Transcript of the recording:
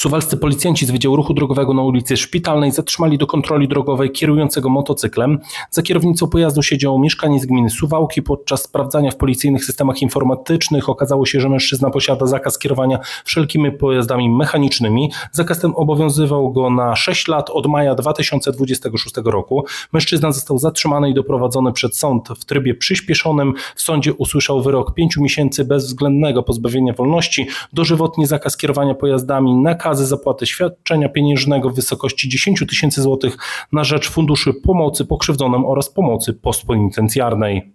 Suwalscy policjanci z Wydziału Ruchu Drogowego na ulicy Szpitalnej zatrzymali do kontroli drogowej kierującego motocyklem. Za kierownicą pojazdu siedział mieszkaniec gminy Suwałki. Podczas sprawdzania w policyjnych systemach informatycznych okazało się, że mężczyzna posiada zakaz kierowania wszelkimi pojazdami mechanicznymi. Zakaz ten obowiązywał go na 6 lat od maja 2026 roku. Mężczyzna został zatrzymany i doprowadzony przed sąd w trybie przyspieszonym. W sądzie usłyszał wyrok 5 miesięcy bezwzględnego pozbawienia wolności, dożywotni zakaz kierowania pojazdami, nakazy zapłaty świadczenia pieniężnego w wysokości 10 000 złotych na rzecz Funduszy Pomocy Pokrzywdzonym oraz Pomocy Postpenitencjarnej.